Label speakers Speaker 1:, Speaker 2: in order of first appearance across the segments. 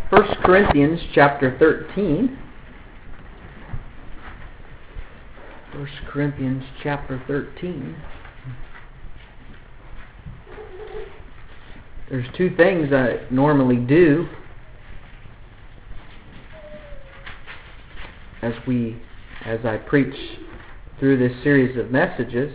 Speaker 1: 1 Corinthians chapter 13. 1 Corinthians chapter 13. There's two things I normally do as I preach through this series of messages.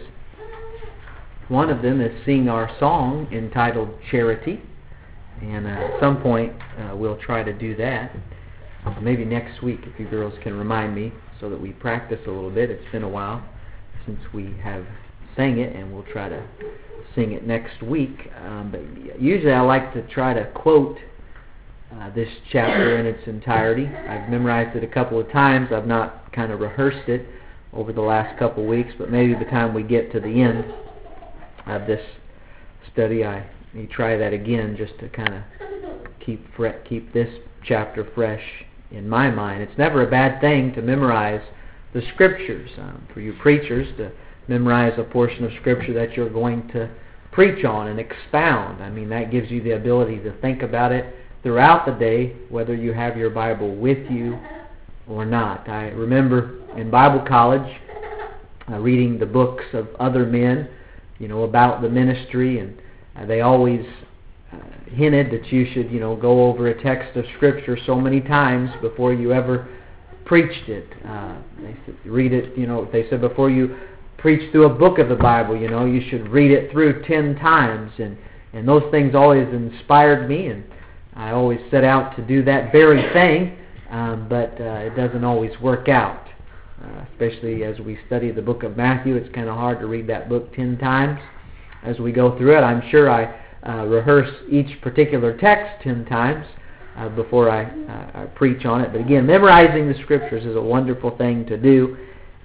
Speaker 1: One of them is sing our song entitled Charity, and at some point we'll try to do that. Maybe next week, if you girls can remind me, so that we practice a little bit. It's been a while since we have sang it, and we'll try to sing it next week. But usually I like to try to quote this chapter in its entirety. I've memorized it a couple of times. I've not kind of rehearsed it over the last couple of weeks, but maybe by the time we get to the end of this study, I may try that again, just to kind of keep this chapter fresh in my mind. It's never a bad thing to memorize the Scriptures. For you preachers, to memorize a portion of Scripture that you're going to preach on and expound. I mean, that gives you the ability to think about it throughout the day, whether you have your Bible with you or not. I remember in Bible college reading the books of other men, about the ministry, and they always hinted that you should, go over a text of Scripture so many times before you ever preached it. They said, read it, they said before you preach through a book of the Bible, you should read it through 10 times. And those things always inspired me, and I always set out to do that very thing, but it doesn't always work out. Especially as we study the book of Matthew, it's kind of hard to read that book 10 times as we go through it. I'm sure I rehearse each particular text 10 times before I preach on it. But again, memorizing the Scriptures is a wonderful thing to do,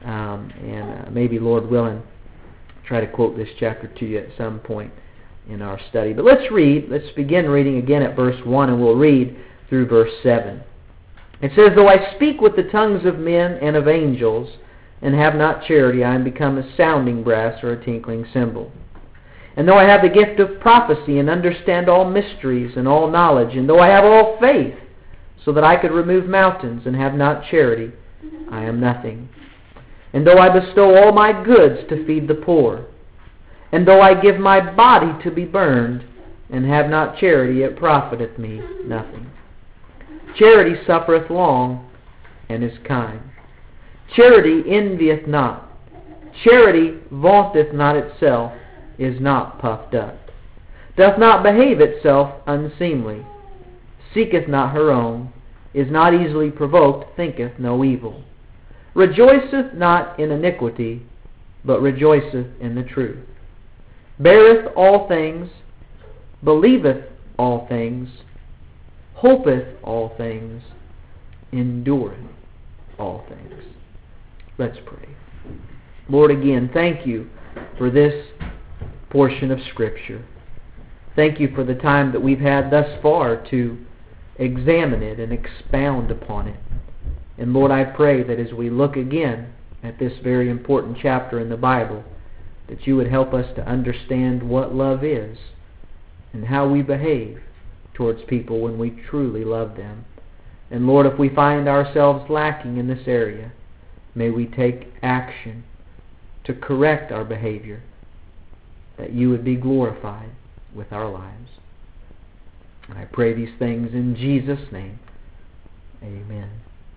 Speaker 1: and maybe, Lord willing, try to quote this chapter to you at some point in our study. But let's begin reading again at verse 1, and we'll read through verse 7. It says, "Though I speak with the tongues of men and of angels, and have not charity, I am become a sounding brass or a tinkling cymbal. And though I have the gift of prophecy, and understand all mysteries and all knowledge, and though I have all faith, so that I could remove mountains, and have not charity, I am nothing. And though I bestow all my goods to feed the poor, and though I give my body to be burned, and have not charity, it profiteth me nothing. Charity suffereth long, and is kind. Charity envieth not. Charity vaunteth not itself, is not puffed up, doth not behave itself unseemly, seeketh not her own, is not easily provoked, thinketh no evil, rejoiceth not in iniquity, but rejoiceth in the truth, beareth all things, believeth all things, hopeth all things, endureth all things." Let's pray. Lord, again, thank you for this portion of Scripture. Thank you for the time that we've had thus far to examine it and expound upon it. And Lord, I pray that as we look again at this very important chapter in the Bible, that you would help us to understand what love is and how we behave towards people when we truly love them. And Lord, if we find ourselves lacking in this area, may we take action to correct our behavior, that you would be glorified with our lives. And I pray these things in Jesus' name. Amen.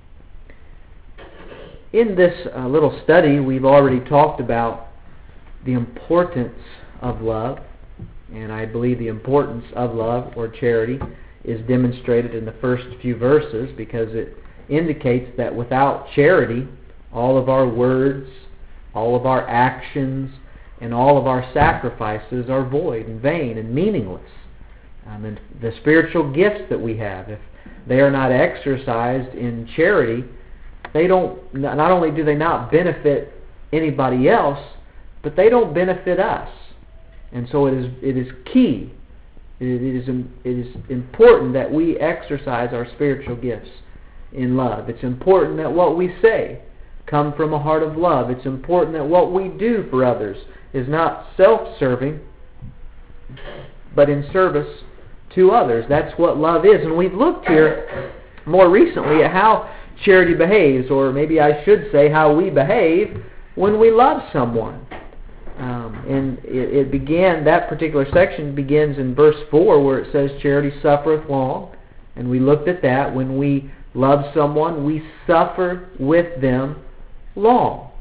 Speaker 1: In this little study, we've already talked about the importance of love. And I believe the importance of love, or charity, is demonstrated in the first few verses, because it indicates that without charity, all of our words, all of our actions, and all of our sacrifices are void and vain and meaningless. And the spiritual gifts that we have, if they are not exercised in charity, not only do they not benefit anybody else, but they don't benefit us. And so it is key, it is important that we exercise our spiritual gifts in love. It's important that what we say come from a heart of love. It's important that what we do for others is not self-serving, but in service to others. That's what love is. And we've looked here more recently at how charity behaves, or maybe I should say how we behave when we love someone. And it began, that particular section begins in verse 4 where it says, charity suffereth long. And we looked at that. When we love someone, we suffer with them long.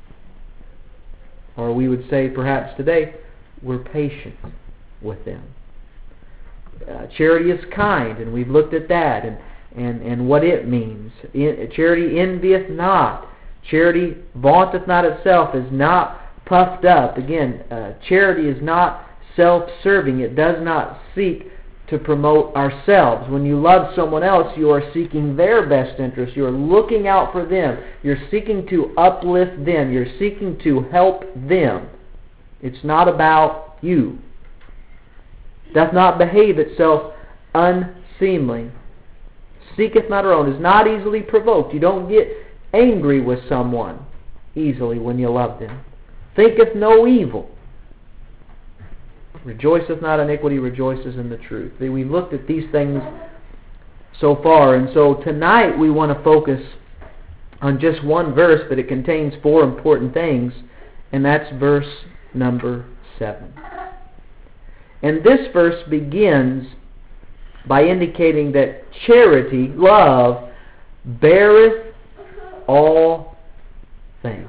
Speaker 1: Or we would say perhaps today, we're patient with them. Charity is kind, and we've looked at that and what it means. Charity envieth not. Charity vaunteth not itself, is not puffed up. Again, charity is not self-serving. It does not seek to promote ourselves. When you love someone else, you are seeking their best interest. You are looking out for them. You're seeking to uplift them. You're seeking to help them. It's not about you. Doth not behave itself unseemly. Seeketh not her own. Is not easily provoked. You don't get angry with someone easily when you love them. Thinketh no evil. Rejoiceth not iniquity, rejoices in the truth. We've looked at these things so far, and so tonight we want to focus on just one verse, but it contains 4 important things, and that's verse number 7. And this verse begins by indicating that charity, love, beareth all things.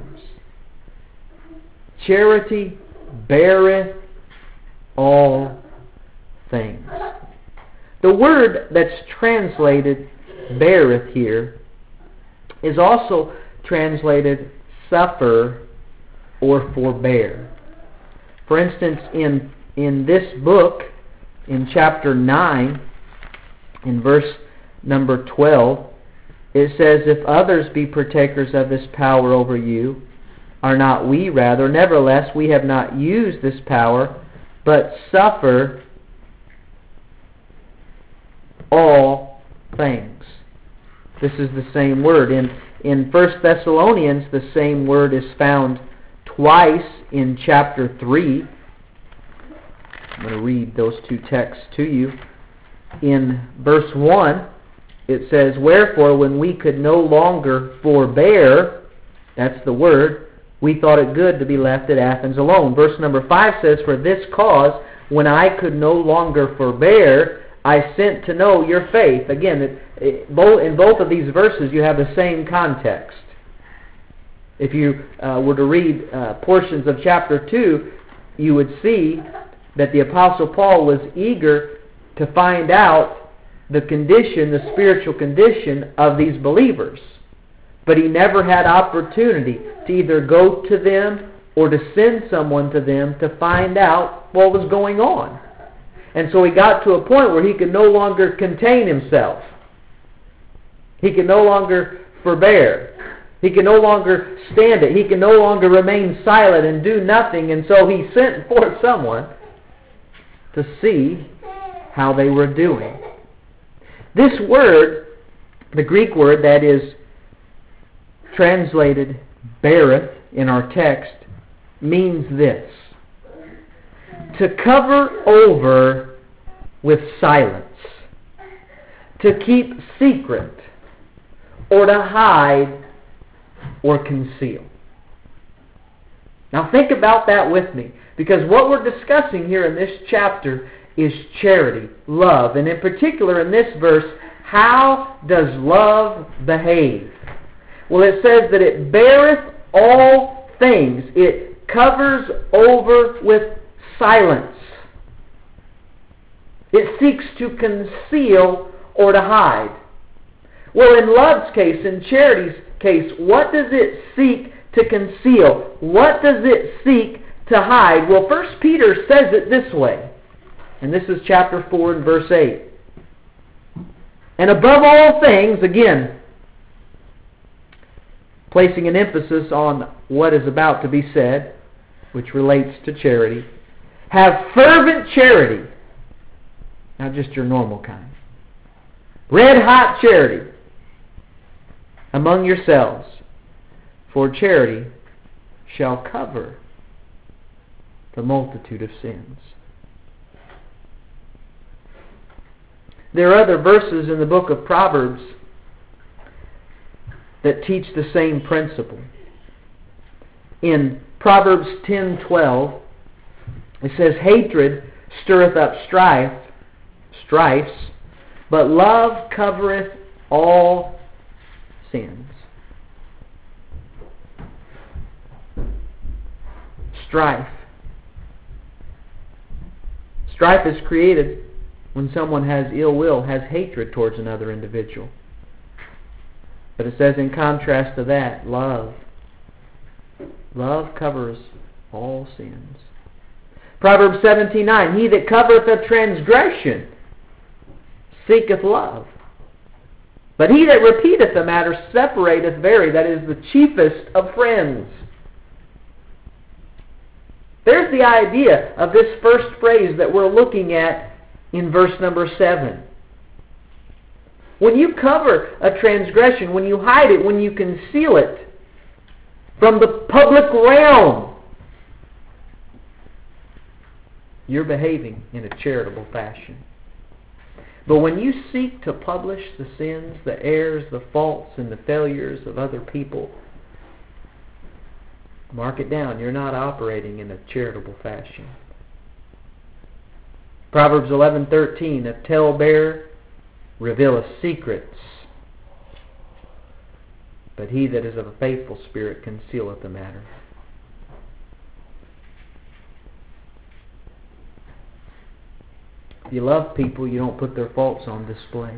Speaker 1: Charity beareth all things. The word that's translated beareth here is also translated suffer or forbear. For instance, in this book, in chapter 9, in verse number 12, it says, if others be partakers of this power over you, are not we rather? Nevertheless, we have not used this power, but suffer all things. This is the same word. In 1 Thessalonians, the same word is found twice in chapter 3. I'm going to read those 2 texts to you. In verse 1, it says, wherefore, when we could no longer forbear, that's the word, we thought it good to be left at Athens alone. Verse number 5 says, for this cause, when I could no longer forbear, I sent to know your faith. Again, in both of these verses, you have the same context. If you were to read portions of chapter 2, you would see that the Apostle Paul was eager to find out the condition, the spiritual condition of these believers. But he never had opportunity to either go to them or to send someone to them to find out what was going on. And so he got to a point where he could no longer contain himself. He could no longer forbear. He could no longer stand it. He could no longer remain silent and do nothing. And so he sent forth someone to see how they were doing. This word, the Greek word that is translated beareth in our text, means this: to cover over with silence, to keep secret, or to hide or conceal. Now think about that with me, because what we're discussing here in this chapter is charity, love, and in particular in this verse, how does love behave? Well, it says that it beareth all things. It covers over with silence. It seeks to conceal or to hide. Well, in love's case, in charity's case, what does it seek to conceal? What does it seek to hide? Well, 1 Peter says it this way, and this is chapter 4 and verse 8. And above all things, again, placing an emphasis on what is about to be said, which relates to charity, have fervent charity, not just your normal kind, red-hot charity among yourselves, for charity shall cover the multitude of sins. There are other verses in the book of Proverbs that teach the same principle. In Proverbs 10:12, it says, "Hatred stirreth up strifes, but love covereth all sins." Strife. Strife is created when someone has ill will, has hatred towards another individual. But it says in contrast to that, love. Love covers all sins. Proverbs 17:9, "He that covereth a transgression seeketh love. But he that repeateth the matter separateth very," that is, the chiefest of friends. There's the idea of this first phrase that we're looking at in verse number 7. When you cover a transgression, when you hide it, when you conceal it from the public realm, you're behaving in a charitable fashion. But when you seek to publish the sins, the errors, the faults, and the failures of other people, mark it down, you're not operating in a charitable fashion. Proverbs 11:13, "A talebearer revealeth secrets, but he that is of a faithful spirit concealeth the matter." If you love people, you don't put their faults on display.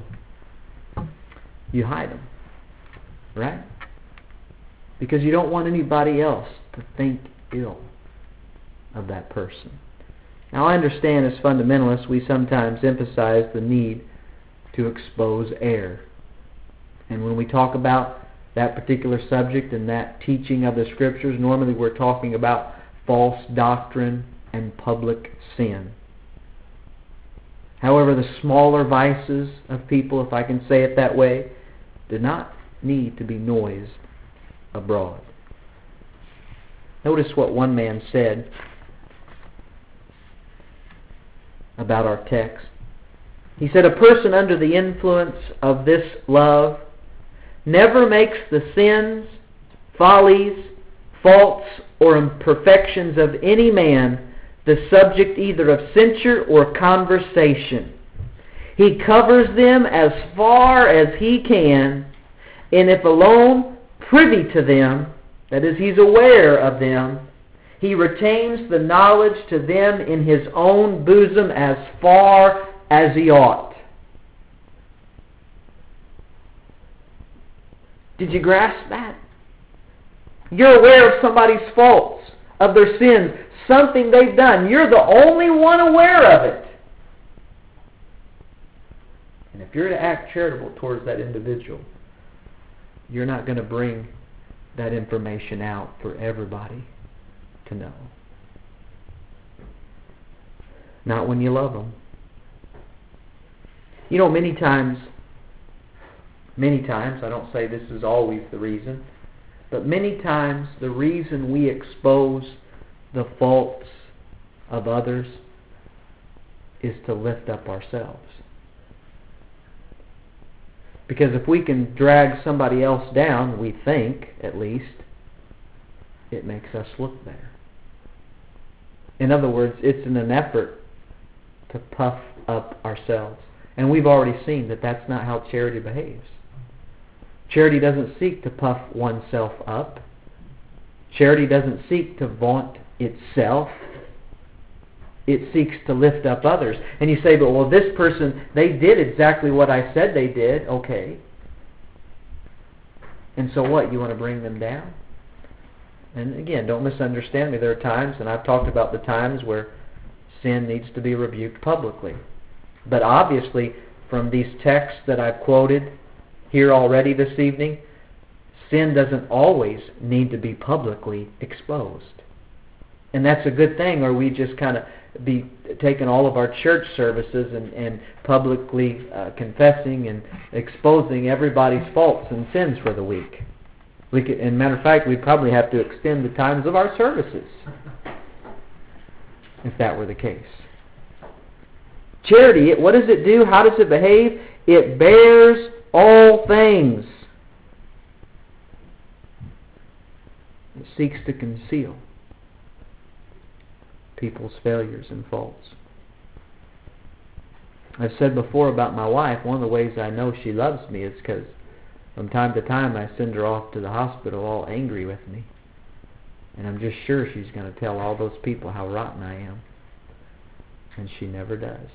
Speaker 1: You hide them, right? Because you don't want anybody else to think ill of that person. Now, I understand as fundamentalists we sometimes emphasize the need to expose error. And when we talk about that particular subject and that teaching of the Scriptures, normally we're talking about false doctrine and public sin. However, the smaller vices of people, if I can say it that way, do not need to be noised abroad. Notice what one man said about our text. He said, "A person under the influence of this love never makes the sins, follies, faults, or imperfections of any man the subject either of censure or conversation. He covers them as far as he can, and if alone privy to them, that is, he's aware of them, he retains the knowledge to them in his own bosom as far as he ought." Did you grasp that? You're aware of somebody's faults, of their sins, something they've done. You're the only one aware of it. And if you're to act charitable towards that individual, you're not going to bring that information out for everybody to know. Not when you love them. You know, many times, I don't say this is always the reason, but many times the reason we expose the faults of others is to lift up ourselves. Because if we can drag somebody else down, we think, at least, it makes us look better. In other words, it's in an effort to puff up ourselves. And we've already seen that that's not how charity behaves. Charity doesn't seek to puff oneself up. Charity doesn't seek to vaunt itself. It seeks to lift up others. And you say, but well, this person, they did exactly what I said they did. Okay. And so what? You want to bring them down? And again, don't misunderstand me. There are times, and I've talked about the times where sin needs to be rebuked publicly. But obviously, from these texts that I've quoted here already this evening, sin doesn't always need to be publicly exposed. And that's a good thing, or we just kind of be taking all of our church services and publicly confessing and exposing everybody's faults and sins for the week. We could, as a matter of fact, we'd probably have to extend the times of our services if that were the case. Charity, what does it do? How does it behave? It bears all things. It seeks to conceal people's failures and faults. I've said before about my wife, one of the ways I know she loves me is because from time to time I send her off to the hospital all angry with me. And I'm just sure she's going to tell all those people how rotten I am. And she never does.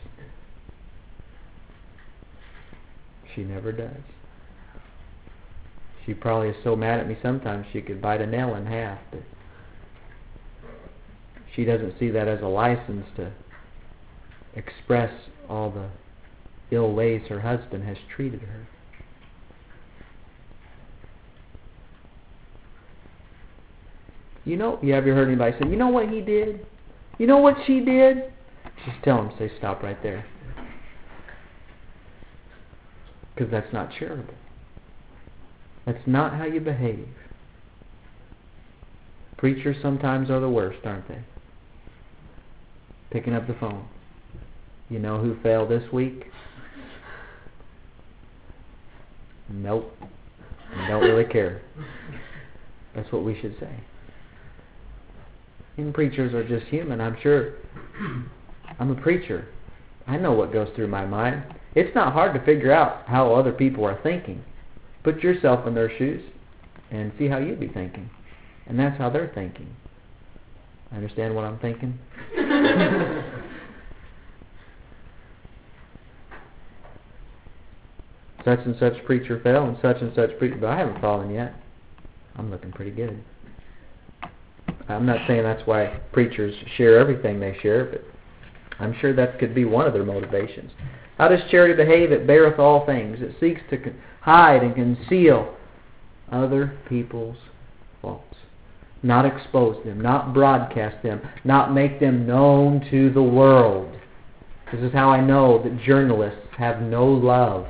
Speaker 1: She never does. She probably is so mad at me sometimes she could bite a nail in half, but she doesn't see that as a license to express all the ill ways her husband has treated her. You ever heard anybody say, you know what he did? You know what she did? Just tell them, say, stop right there. Because that's not charitable. That's not how you behave. Preachers sometimes are the worst, aren't they? Picking up the phone. You know who failed this week? Nope. I don't really care. That's what we should say. And preachers are just human. I'm sure. I'm a preacher. I know what goes through my mind. It's not hard to figure out how other people are thinking. Put yourself in their shoes and see how you'd be thinking. And that's how they're thinking. Understand what I'm thinking? Such and such preacher fell and such preacher, but I haven't fallen yet. I'm looking pretty good. I'm not saying that's why preachers share everything they share, but I'm sure that could be one of their motivations. How does charity behave? It beareth all things. It seeks to hide and conceal other people's faults. Not expose them, not broadcast them, not make them known to the world. This is how I know that journalists have no love.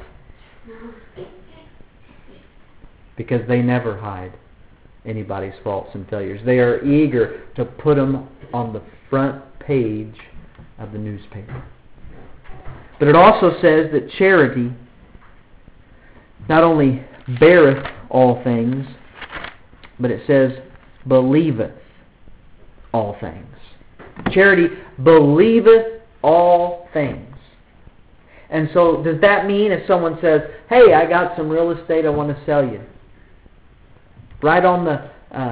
Speaker 1: Because they never hide anybody's faults and failures. They are eager to put them on the front page of the newspaper. But it also says that charity not only beareth all things, but it says believeth all things. Charity believeth all things. And so does that mean if someone says, hey, I got some real estate I want to sell you, right on the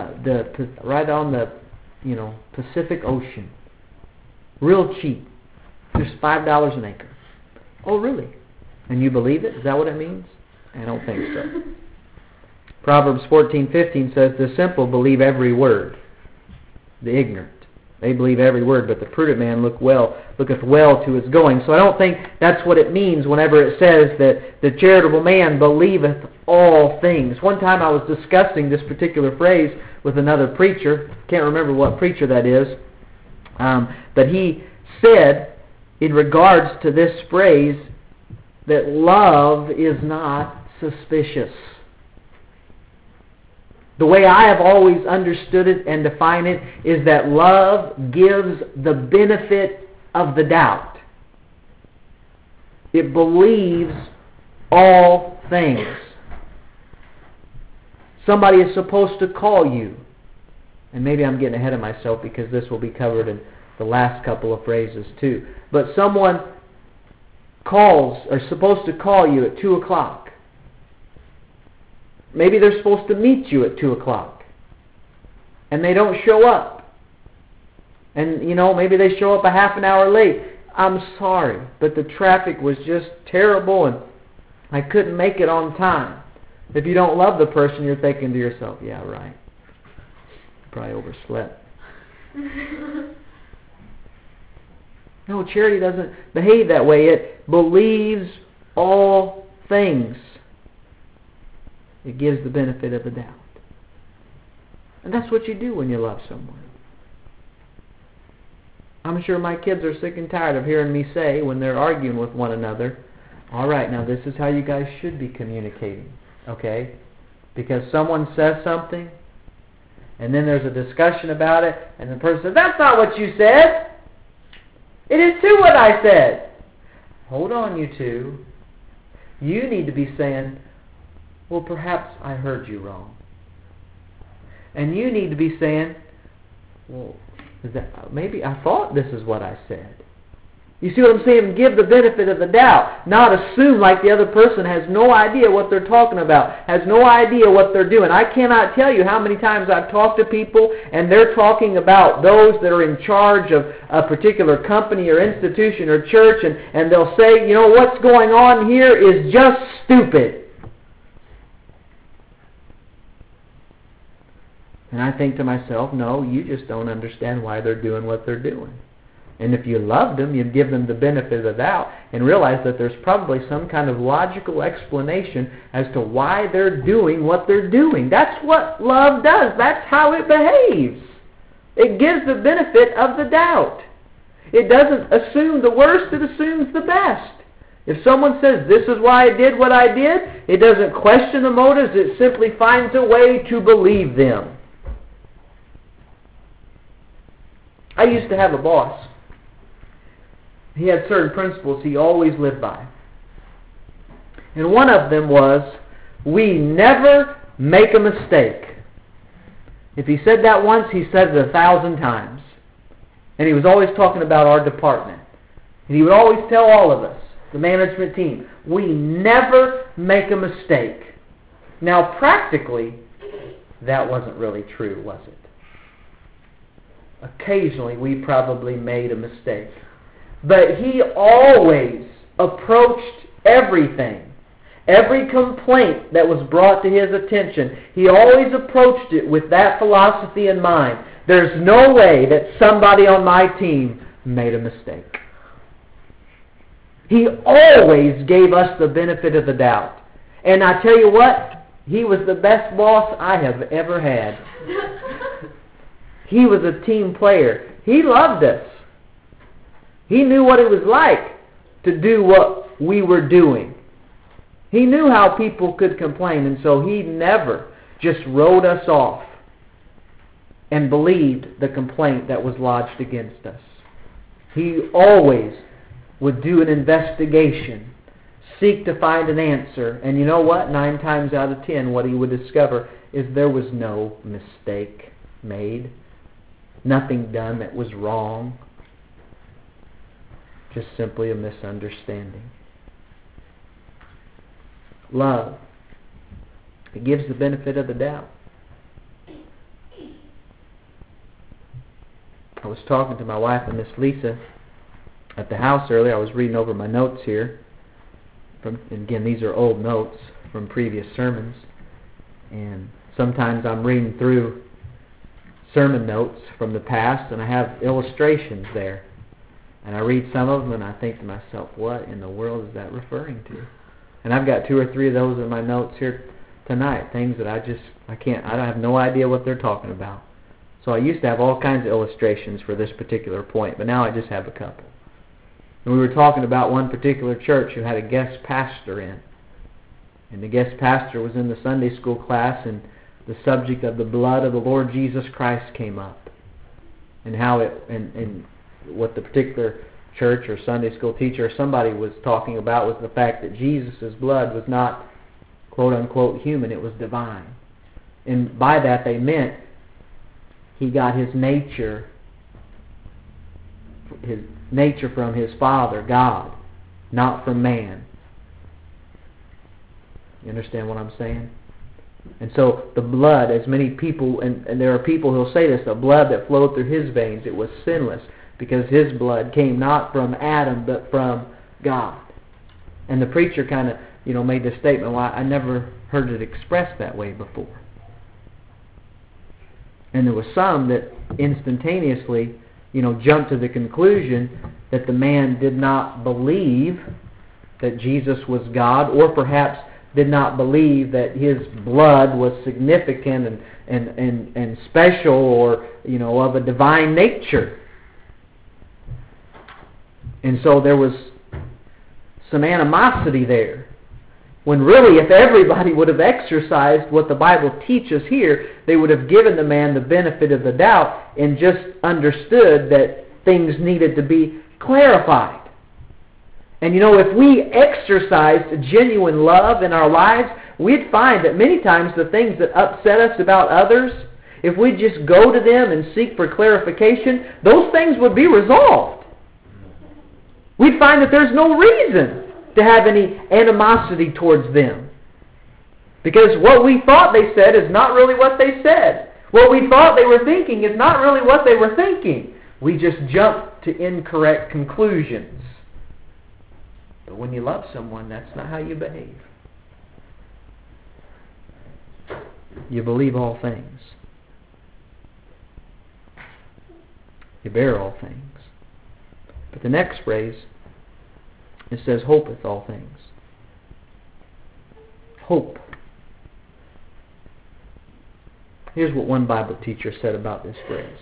Speaker 1: Pacific Ocean, real cheap, just $5 an acre. Oh, really? And you believe it? Is that what it means? I don't think so. Proverbs 14:15 says, the simple believe every word. The ignorant, they believe every word, but the prudent man looketh well to his going. So I don't think that's what it means whenever it says that the charitable man believeth all things. One time I was discussing this particular phrase with another preacher. Can't remember what preacher that is. But he said, in regards to this phrase, that love is not suspicious. The way I have always understood it and defined it is that love gives the benefit of the doubt. It believes all things. Somebody is supposed to call you, and maybe I'm getting ahead of myself because this will be covered in the last couple of phrases too. But someone is supposed to call you at 2 o'clock. Maybe they're supposed to meet you at 2 o'clock. And they don't show up. And, maybe they show up a half an hour late. I'm sorry, but the traffic was just terrible and I couldn't make it on time. If you don't love the person, you're thinking to yourself, yeah, right. Probably overslept. No, charity doesn't behave that way. It believes all things. It gives the benefit of the doubt. And that's what you do when you love someone. I'm sure my kids are sick and tired of hearing me say when they're arguing with one another, all right, now this is how you guys should be communicating. Okay? Because someone says something, and then there's a discussion about it, and the person says, that's not what you said. It is too what I said. hold on, you two. You need to be saying, well, perhaps I heard you wrong. And you need to be saying, well, maybe I thought this is what I said. You see what I'm saying? Give the benefit of the doubt. Not assume like the other person has no idea what they're talking about, has no idea what they're doing. I cannot tell you how many times I've talked to people and they're talking about those that are in charge of a particular company or institution or church, and they'll say, you know, what's going on here is just stupid. And I think to myself, no, you just don't understand why they're doing what they're doing. And if you loved them, you'd give them the benefit of the doubt and realize that there's probably some kind of logical explanation as to why they're doing what they're doing. That's what love does. That's how it behaves. It gives the benefit of the doubt. It doesn't assume the worst, it assumes the best. If someone says, this is why I did what I did, it doesn't question the motives, it simply finds a way to believe them. I used to have a boss. He had certain principles he always lived by. And one of them was, we never make a mistake. If he said that once, he said it 1,000 times. And he was always talking about our department. And he would always tell all of us, the management team, we never make a mistake. Now, practically, that wasn't really true, was it? Occasionally, we probably made a mistake. But he always approached everything, every complaint that was brought to his attention, he always approached it with that philosophy in mind. There's no way that somebody on my team made a mistake. He always gave us the benefit of the doubt. And I tell you what, he was the best boss I have ever had. He was a team player. He loved us. He knew what it was like to do what we were doing. He knew how people could complain, and so he never just wrote us off and believed the complaint that was lodged against us. He always would do an investigation, seek to find an answer, and you know what? 9 times out of 10, what he would discover is there was no mistake made, nothing done that was wrong. Just simply a misunderstanding. Love. It gives the benefit of the doubt. I was talking to my wife and Miss Lisa at the house earlier. I was reading over my notes here. And again, these are old notes from previous sermons. And sometimes I'm reading through sermon notes from the past, and I have illustrations there. And I read some of them and I think to myself, what in the world is that referring to? And I've got 2 or 3 of those in my notes here tonight. Things that I have no idea what they're talking about. So I used to have all kinds of illustrations for this particular point, but now I just have a couple. And we were talking about one particular church who had a guest pastor in. And the guest pastor was in the Sunday school class, and the subject of the blood of the Lord Jesus Christ came up. And how it, and what the particular church or Sunday school teacher or somebody was talking about was the fact that Jesus' blood was not quote-unquote human, it was divine. And by that they meant he got his nature from his Father, God, not from man. You understand what I'm saying? And so the blood, as many people, and there are people who will say this, the blood that flowed through his veins, it was sinless, because his blood came not from Adam, but from God. And the preacher kind of, made this statement, well, I never heard it expressed that way before. And there was some that instantaneously, jumped to the conclusion that the man did not believe that Jesus was God, or perhaps did not believe that his blood was significant and special, or, of a divine nature. And so there was some animosity there. When really, if everybody would have exercised what the Bible teaches here, they would have given the man the benefit of the doubt and just understood that things needed to be clarified. And if we exercised genuine love in our lives, we'd find that many times the things that upset us about others, if we just go to them and seek for clarification, those things would be resolved. We'd find that there's no reason to have any animosity towards them. Because what we thought they said is not really what they said. What we thought they were thinking is not really what they were thinking. We just jump to incorrect conclusions. But when you love someone, that's not how you behave. You believe all things. You bear all things. But the next phrase, it says, hopeth all things. Hope. Here's what one Bible teacher said about this phrase.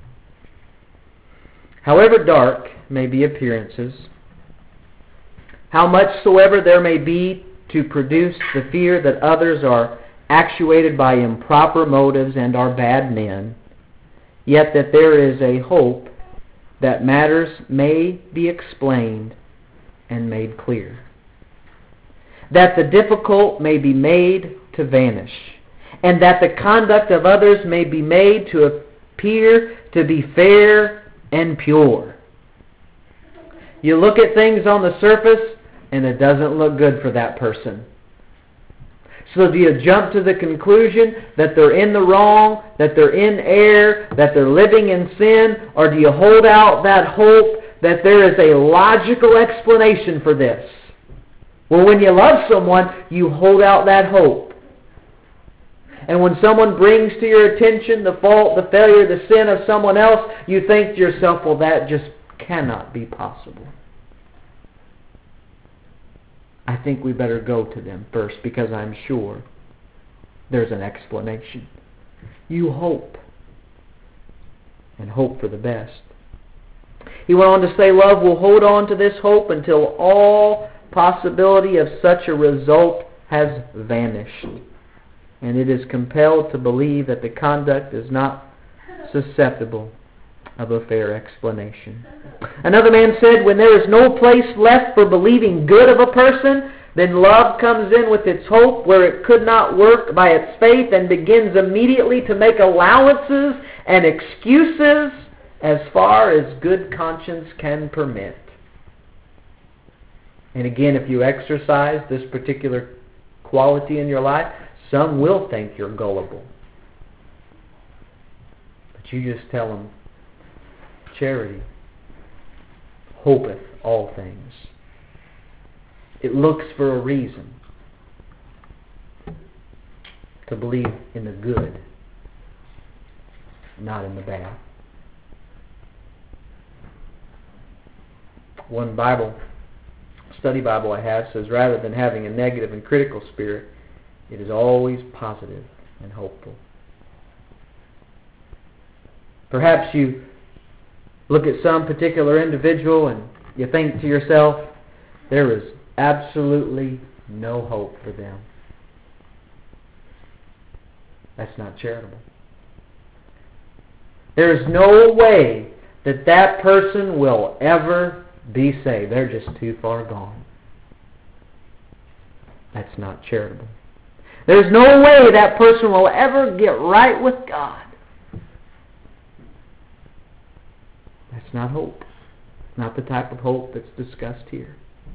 Speaker 1: However dark may be appearances, how much soever there may be to produce the fear that others are actuated by improper motives and are bad men, yet that there is a hope that matters may be explained and made clear, that the difficult may be made to vanish, and that the conduct of others may be made to appear to be fair and pure. You look at things on the surface, and it doesn't look good for that person. So do you jump to the conclusion that they're in the wrong, that they're in error, that they're living in sin, or do you hold out that hope that there is a logical explanation for this? Well, when you love someone, you hold out that hope. And when someone brings to your attention the fault, the failure, the sin of someone else, you think to yourself, well, that just cannot be possible. I think we better go to them first because I'm sure there's an explanation. You hope. And hope for the best. He went on to say, love will hold on to this hope until all possibility of such a result has vanished. And it is compelled to believe that the conduct is not susceptible of a fair explanation. Another man said, when there is no place left for believing good of a person, then love comes in with its hope where it could not work by its faith and begins immediately to make allowances and excuses as far as good conscience can permit. And again, if you exercise this particular quality in your life, some will think you're gullible. But you just tell them, charity hopeth all things. It looks for a reason to believe in the good, not in the bad. One study Bible I have says, rather than having a negative and critical spirit, it is always positive and hopeful. Perhaps you look at some particular individual and you think to yourself, there is absolutely no hope for them. That's not charitable. There is no way that that person will ever be saved. They're just too far gone. That's not charitable. There's no way that person will ever get right with God. That's not hope. Not the type of hope that's discussed here.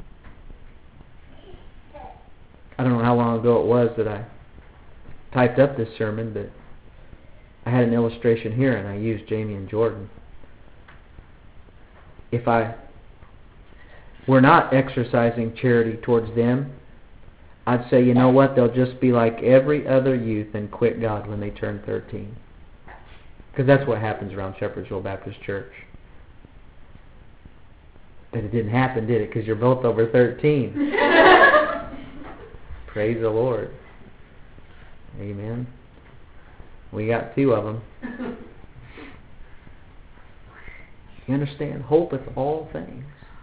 Speaker 1: I don't know how long ago it was that I typed up this sermon, but I had an illustration here and I used Jamie and Jordan. If I were not exercising charity towards them, I'd say, you know what, they'll just be like every other youth and quit God when they turn 13. Because that's what happens around Shepherdsville Baptist Church. But it didn't happen, did it? Because you're both over 13. Praise the Lord. Amen. We got 2 of them. You understand? Hopeth all things.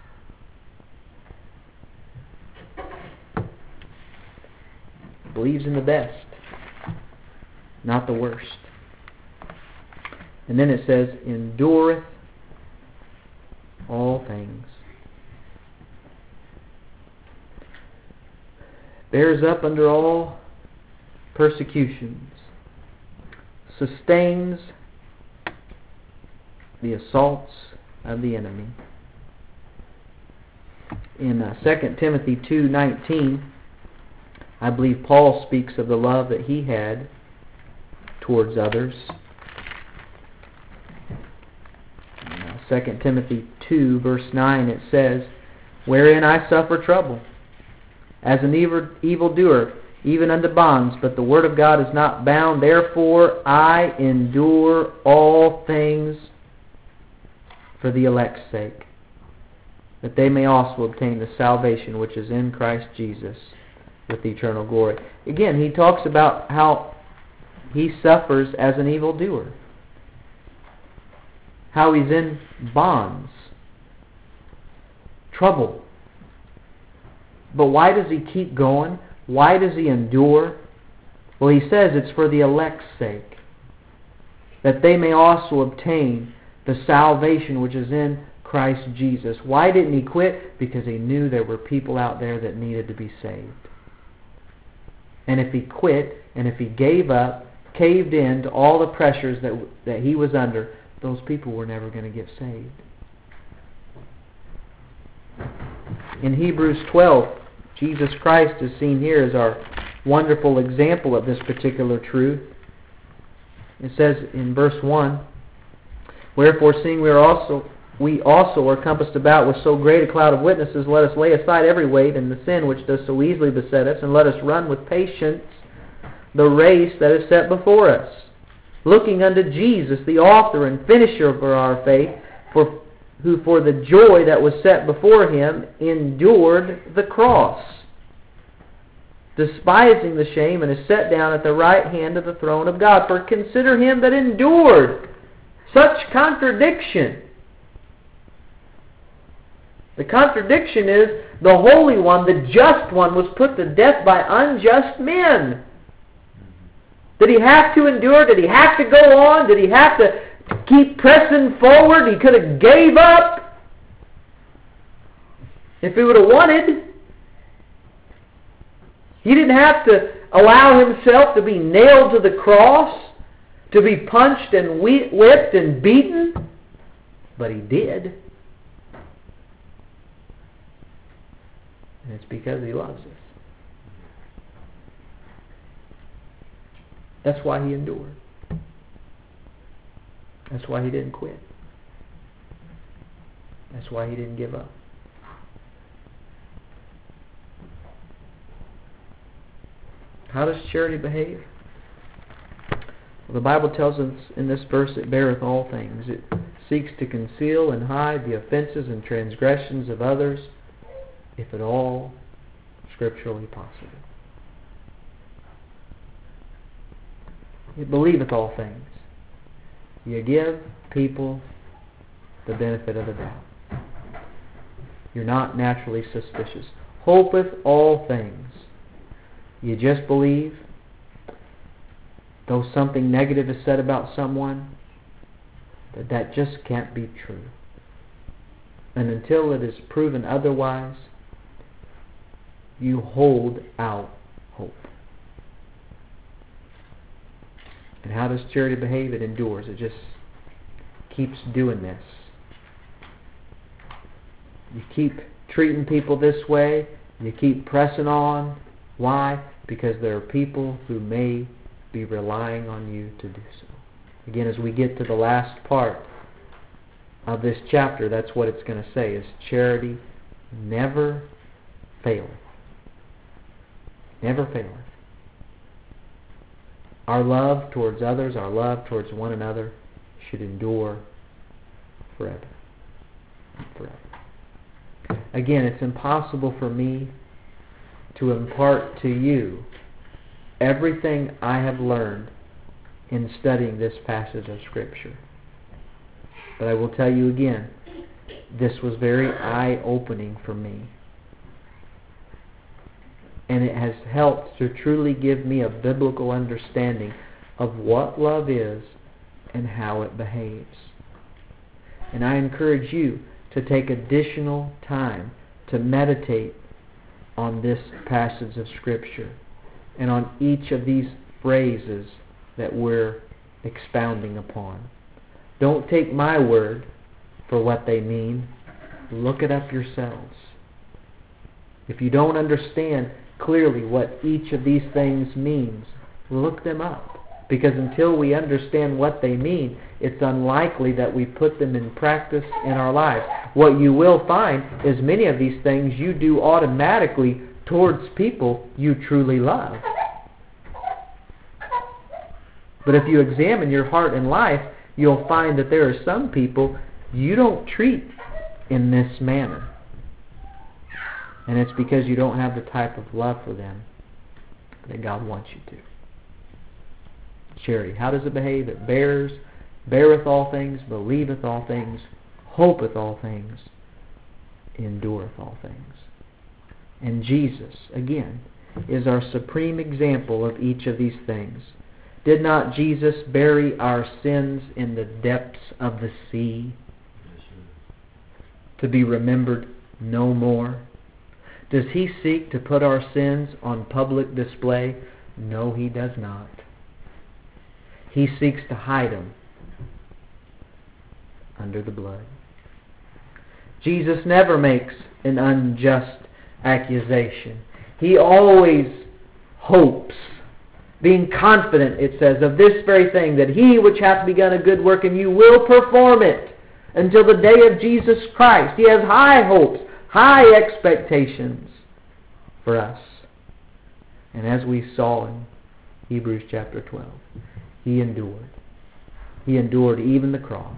Speaker 1: Believes in the best, not the worst. And then it says, endureth all things. bears up under all persecutions, sustains the assaults of the enemy. In 2 Timothy 2:19, I believe Paul speaks of the love that he had towards others. 2 Timothy 2 verse 9, it says, "Wherein I suffer trouble, as an evildoer, even unto bonds, but the word of God is not bound. Therefore I endure all things for the elect's sake, that they may also obtain the salvation which is in Christ Jesus with eternal glory." Again, he talks about how he suffers as an evildoer, how he's in bonds, trouble. But why does he keep going? Why does he endure? Well, he says it's for the elect's sake, that they may also obtain the salvation which is in Christ Jesus. Why didn't he quit? Because he knew there were people out there that needed to be saved. And if he quit, and if he gave up, caved in to all the pressures that he was under, those people were never going to get saved. In Hebrews 12, Jesus Christ is seen here as our wonderful example of this particular truth. It says in verse 1, "Wherefore, seeing we also are compassed about with so great a cloud of witnesses, let us lay aside every weight and the sin which does so easily beset us, and let us run with patience the race that is set before us, looking unto Jesus, the author and finisher of our faith, who for the joy that was set before him endured the cross, despising the shame, and is set down at the right hand of the throne of God. For consider him that endured such contradiction." The contradiction is the Holy One, the Just One, was put to death by unjust men. Did he have to endure? Did he have to go on? Did he have to keep pressing forward? He could have gave up if he would have wanted. He didn't have to allow himself to be nailed to the cross, to be punched and whipped and beaten, but he did. And it's because he loves us. That's why he endured. That's why he didn't quit. That's why he didn't give up. How does charity behave? Well, the Bible tells us in this verse, it beareth all things. It seeks to conceal and hide the offenses and transgressions of others, if at all scripturally possible. It believeth all things. You give people the benefit of the doubt. You're not naturally suspicious. Hopeth all things. You just believe, though something negative is said about someone, that just can't be true. And until it is proven otherwise, you hold out hope. And how does charity behave? It endures. It just keeps doing this. You keep treating people this way. You keep pressing on. Why? Because there are people who may be relying on you to do so. Again, as we get to the last part of this chapter, that's what it's going to say, is charity never faileth. Never faileth. Our love towards others, our love towards one another should endure forever. Forever. Again, it's impossible for me to impart to you everything I have learned in studying this passage of Scripture. But I will tell you again, this was very eye-opening for me. And it has helped to truly give me a biblical understanding of what love is and how it behaves. And I encourage you to take additional time to meditate on this passage of Scripture and on each of these phrases that we're expounding upon. Don't take my word for what they mean. Look it up yourselves. If you don't understand clearly what each of these things means, look them up. Because until we understand what they mean, it's unlikely that we put them in practice in our lives. What you will find is many of these things you do automatically towards people you truly love. But if you examine your heart and life, you'll find that there are some people you don't treat in this manner. And it's because you don't have the type of love for them that God wants you to. Charity, how does it behave? It beareth all things, believeth all things, hopeth all things, endureth all things. And Jesus, again, is our supreme example of each of these things. Did not Jesus bury our sins in the depths of the sea to be remembered no more? Does He seek to put our sins on public display? No, He does not. He seeks to hide them under the blood. Jesus never makes an unjust accusation. He always hopes, being confident, it says, of this very thing, that He which hath begun a good work in you will perform it until the day of Jesus Christ. He has high hopes, high expectations for us. And as we saw in Hebrews chapter 12, He endured. He endured even the cross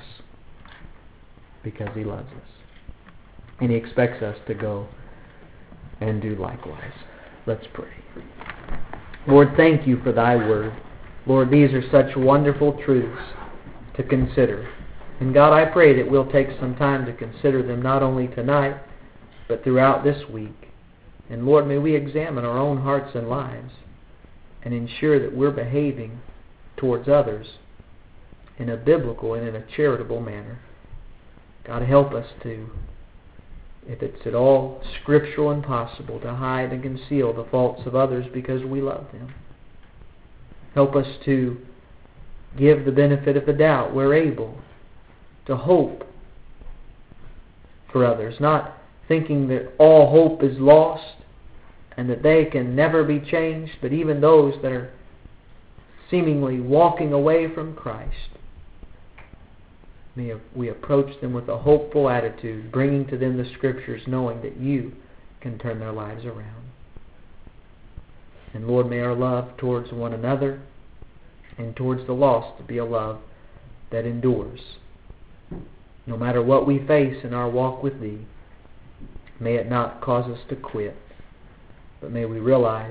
Speaker 1: because He loves us. And He expects us to go and do likewise. Let's pray. Lord, thank You for Thy word. Lord, these are such wonderful truths to consider. And God, I pray that we'll take some time to consider them not only tonight, but throughout this week. And Lord, may we examine our own hearts and lives and ensure that we're behaving towards others in a biblical and in a charitable manner. God, help us to, if it's at all scriptural and possible, to hide and conceal the faults of others because we love them. Help us to give the benefit of the doubt where able, to hope for others, not thinking that all hope is lost and that they can never be changed, but even those that are seemingly walking away from Christ, may we approach them with a hopeful attitude, bringing to them the Scriptures, knowing that You can turn their lives around. And Lord, may our love towards one another and towards the lost to be a love that endures. No matter what we face in our walk with Thee, may it not cause us to quit, but may we realize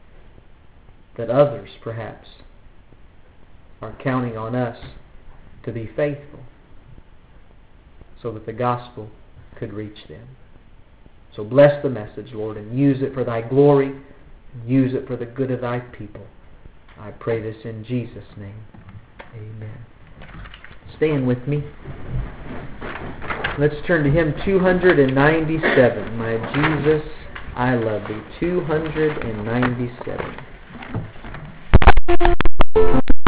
Speaker 1: that others, perhaps, are counting on us to be faithful so that the gospel could reach them. So bless the message, Lord, and use it for Thy glory, and use it for the good of Thy people. I pray this in Jesus' name. Amen. Stand with me. Let's turn to hymn 297. My Jesus, I love Thee. 297.